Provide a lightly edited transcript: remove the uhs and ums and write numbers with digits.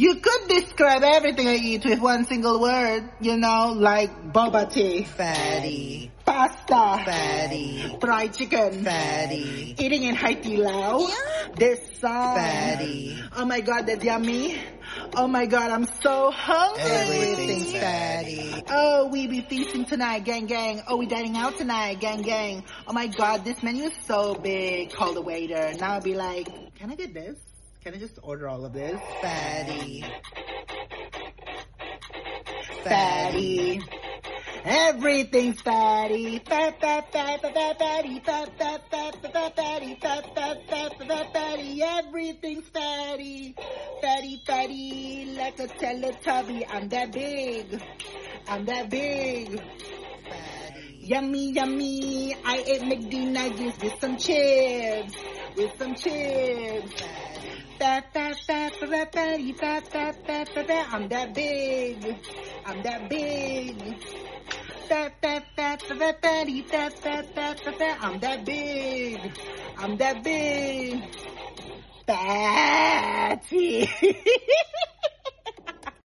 You could describe everything I eat with one single word, like boba tea, Fatty. pasta, Fatty. fried chicken, Fatty. eating in Hai Di Lao. This song. Fatty. Oh my god, that's yummy. Oh my god, I'm so hungry. Everything's fatty. Oh, we be feasting tonight, gang gang. Oh, we dining out tonight, gang gang. Oh my god, this menu is so big. Call the waiter. Now I'll be like, can I get this? Can I just order all of this? Fatty. Fatty. Everything's fatty. Fat, fat, fat, fat, fat, fatty. Fat, fat, fat, fat, fat, fatty. Fat, fat, fat, fat, fat, fatty. Everything's fatty. Fatty, fatty, like a Teletubby. I'm that big. I'm that big. Fatty. Yummy, yummy. I ate McD nuggets with some chips. With some chips. Fat, fat, fat, fat, fatty. Fat, fat, fat, fat, fat. I'm that big. I'm that big. Fat, fat, fat, fat, fatty. Fat, fat, fat, fat, fat. I'm that big. I'm that big. Fatty.